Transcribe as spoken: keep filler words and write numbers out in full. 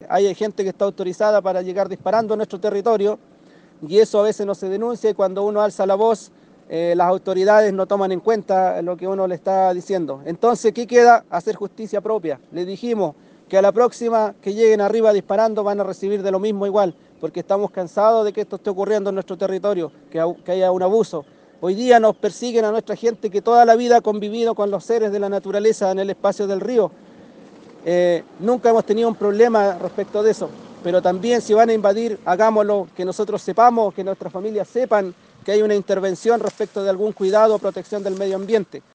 hay gente que está autorizada para llegar disparando a nuestro territorio y eso a veces no se denuncia y cuando uno alza la voz, eh, las autoridades no toman en cuenta lo que uno le está diciendo. Entonces, ¿qué queda? Hacer justicia propia. Le dijimos que a la próxima que lleguen arriba disparando van a recibir de lo mismo igual, porque estamos cansados de que esto esté ocurriendo en nuestro territorio, que, que haya un abuso. Hoy día nos persiguen a nuestra gente que toda la vida ha convivido con los seres de la naturaleza en el espacio del río. Eh, nunca hemos tenido un problema respecto de eso, pero también si van a invadir, hagámoslo, que nosotros sepamos, que nuestras familias sepan que hay una intervención respecto de algún cuidado o protección del medio ambiente.